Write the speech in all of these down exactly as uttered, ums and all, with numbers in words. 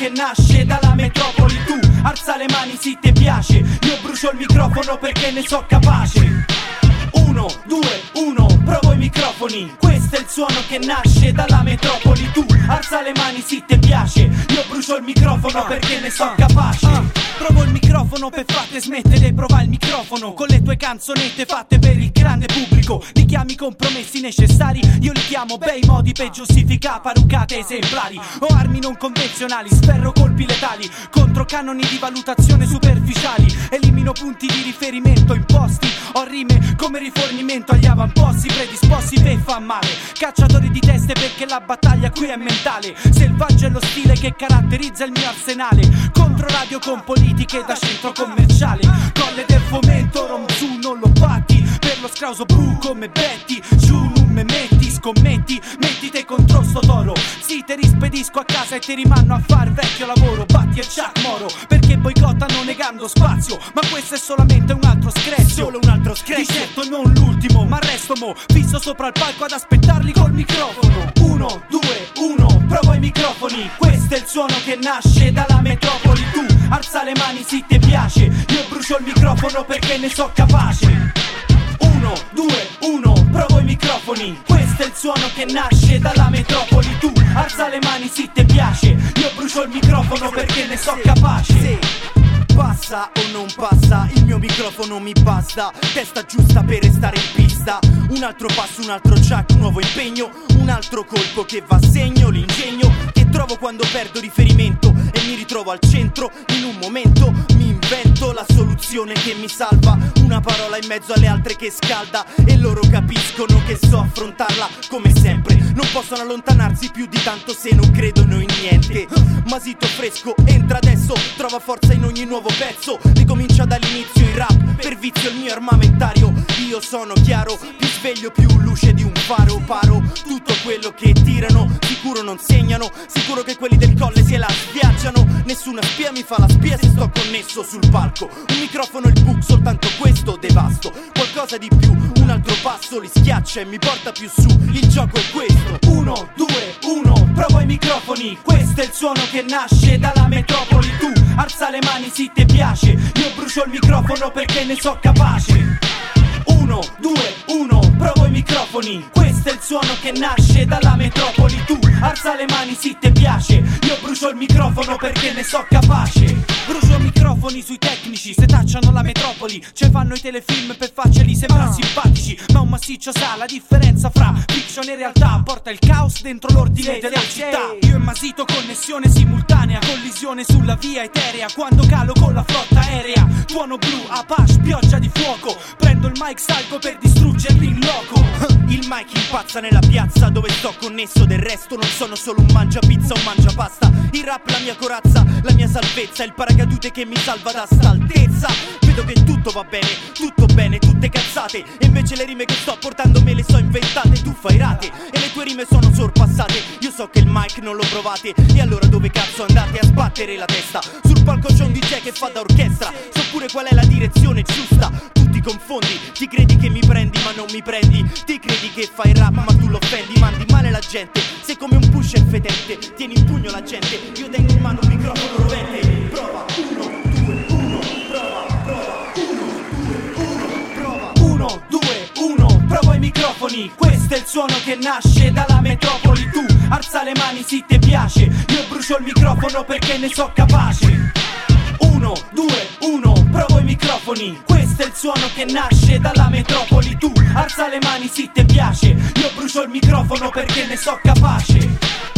che nasce dalla metropoli. Tu alza le mani se ti piace, io brucio il microfono perché ne so capace. Uno, due, uno, provo i microfoni. Questo è il suono che nasce dalla metropoli. Tu alza le mani se ti piace, io brucio il microfono perché ne so capace. uh, uh, Provo il microfono per farti smettere di provare il microfono. Con le tue canzonette fatte per il grande pubblico. Li chiami compromessi necessari, io li chiamo bei modi per giustificare parucate esemplari o armi non convenzionali. Sferro colpi letali contro canoni di valutazione superficiali. Elimino punti di riferimento imposti. Ho rime come rifornimento agli avamposti predisposti per far male. Cacciatori di teste perché la battaglia qui è mentale. Selvaggio è lo stile che caratterizza il mio arsenale. Contro radio con politiche da centro commerciale. Colle del fomento, rom su non lo batti. Per lo scrauso bu come Betty. Giù non me metti, scommetti. Mettite contro sto toro. Sì, te rispedisco a casa e ti rimando a far vecchio lavoro. Batti e Chuck Moro perché boicottano negando spazio. Ma questo è solamente un altro screzio. Solo un altro screzio. Di certo non l'ultimo, ma resto mo fisso sopra il palco ad aspettarli col microfono. Uno, due, uno, provo i microfoni. Questo è il suono che nasce dalla metropoli. Tu alza le mani se ti piace, io brucio il microfono perché ne so capace. Uno, due, uno, provo i microfoni. Questo è il suono che nasce dalla metropoli. Tu alza le mani se ti piace, io brucio il microfono perché ne so capace. Passa o non passa, il mio microfono mi basta. Testa giusta per restare in pista. Un altro passo, un altro jack, un nuovo impegno. Un altro colpo che va a segno, l'ingegno che trovo quando perdo riferimento e mi ritrovo al centro. In un momento mi invento la soluzione che mi salva. Una parola in mezzo alle altre che scalda. E loro capiscono che so affrontarla come sempre. Non possono allontanarsi più di tanto se non credono in niente. Masito fresco, entra adesso, trova forza in ogni nuovo pezzo. Ricomincia dall'inizio il rap, per vizio il mio armamentario. Io sono chiaro, più sveglio, più luce di un faro. Paro tutto quello che tirano, sicuro non segnano. Sicuro che quelli del colle se la schiacciano. Nessuna spia mi fa la spia se sto connesso sul palco. Un microfono il book, soltanto questo devasto. Qualcosa di più, un altro passo li schiaccia e mi porta più su. Il gioco è questo. Uno, due, uno, provo i microfoni. Questo è il suono che nasce dalla metropoli. Tu alza le mani se ti piace, io brucio il microfono perché ne so capace. Uno, due, uno, provo i microfoni. Questo è il suono che nasce dalla metropoli. Tu alza le mani se ti piace, io brucio il microfono perché ne so capace. Brucio microfoni sui tecnici, se tacciano la metropoli. Ce fanno i telefilm per farceli sembrare ah. simpatici. Ma un massiccio sa la differenza fra fiction e realtà. Porta il caos dentro l'ordine della città. Io e Masito connessione simultanea, collisione sulla via eterea. Quando calo con la flotta aerea, tuono blu, Apache, pioggia di fuoco. Prendo il mic, salgo per distruggerli in loco. Il mic impazza nella piazza dove sto connesso. Del resto non sono solo un mangia pizza o un mangia pasta. Il rap la mia corazza, la mia salvezza. Il paracadute che mi salva da sta altezza. Vedo che tutto va bene, tutto bene, tutte cazzate. E invece le rime che sto portando me le so inventate. Tu fai rate e le tue rime sono sorpassate. Io so che il mic non lo provate. E allora dove cazzo andate a sbattere la testa? Sul palco c'è un D J che fa da orchestra. So pure qual è la direzione giusta. Tu ti confondi, ti credi che mi prendi ma non mi prendi. Ti credi che fai rap ma tu lo offendi. Mandi male la gente, sei come un pusher fedente. Tieni in pugno la gente, io tengo in mano un microfono rovente. Prova, uno, due, uno, prova, prova, uno, due, uno, prova. Uno, due, uno, provo i microfoni. Questo è il suono che nasce dalla metropoli. Tu alza le mani se ti piace, io brucio il microfono perché ne so capace. Uno, due, uno, provo i microfoni. Questo è il suono che nasce dalla metropoli. Tu alza le mani se ti piace, io brucio il microfono perché ne so capace.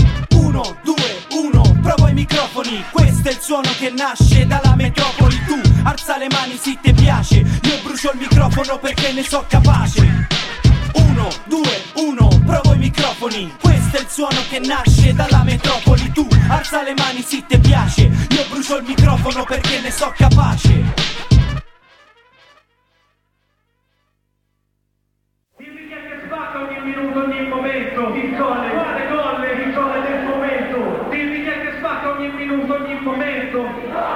Uno, due, uno, provo i microfoni. Questo è il suono che nasce dalla metropoli. Tu alza le mani se ti piace, io brucio il microfono perché ne so capace. Uno, due, uno, provo i microfoni. Questo è il suono che nasce dalla metropoli. Tu alza le mani se ti piace, io brucio il microfono perché ne so capace. Dimmi che ti spacca ogni minuto, ogni momento. Il colle, quale colle? Il colle del momento. Dimmi che ti spacca ogni minuto, ogni momento.